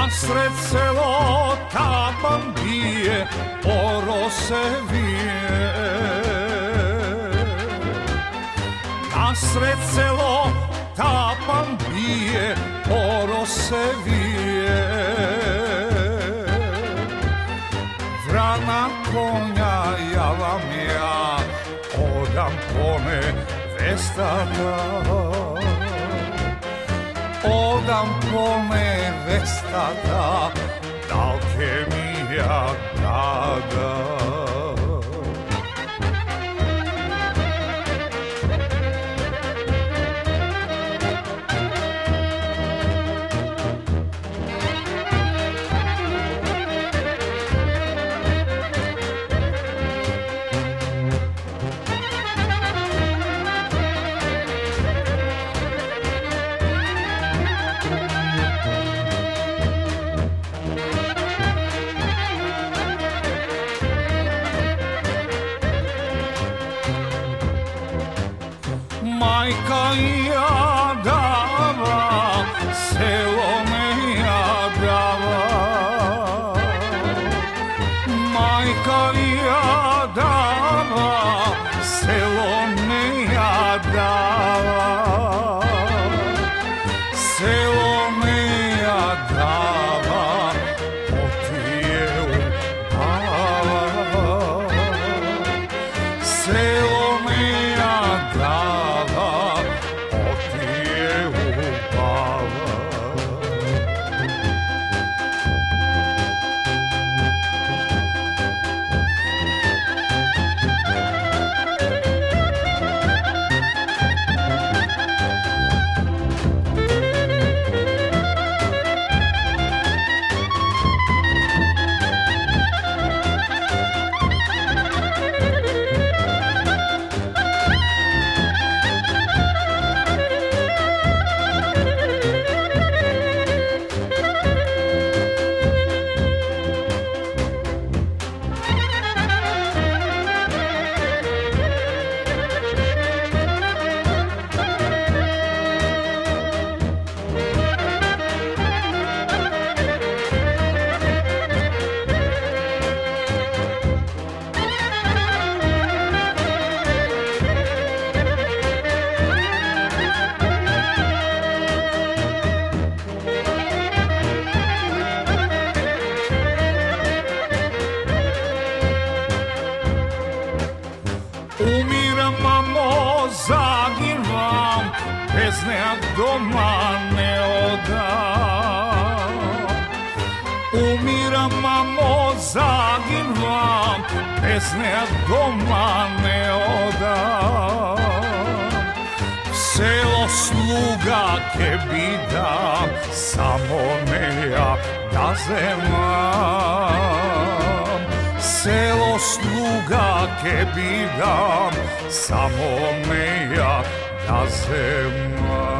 Nasred selo taban bije, oro se vije. Nasred selo taban bije, oro se vije. Vrana konja ja vam ja odam pone vestada. Odam pone vestada, dalke mi ja gada. Majka jadava, selo me jadava. Majka jadava, selo me jadava. Selo me jadava, potije upava. Selo me jadava, potije upava. Umiram, mamo, zaginvam, bez nea doma ne odam. Umiram, mamo, zaginvam, bez nea doma ne odam. Selo sluga ke bidam, samo ne ja da zemam. Selo sluga ke bidam, samo me ja da zemam.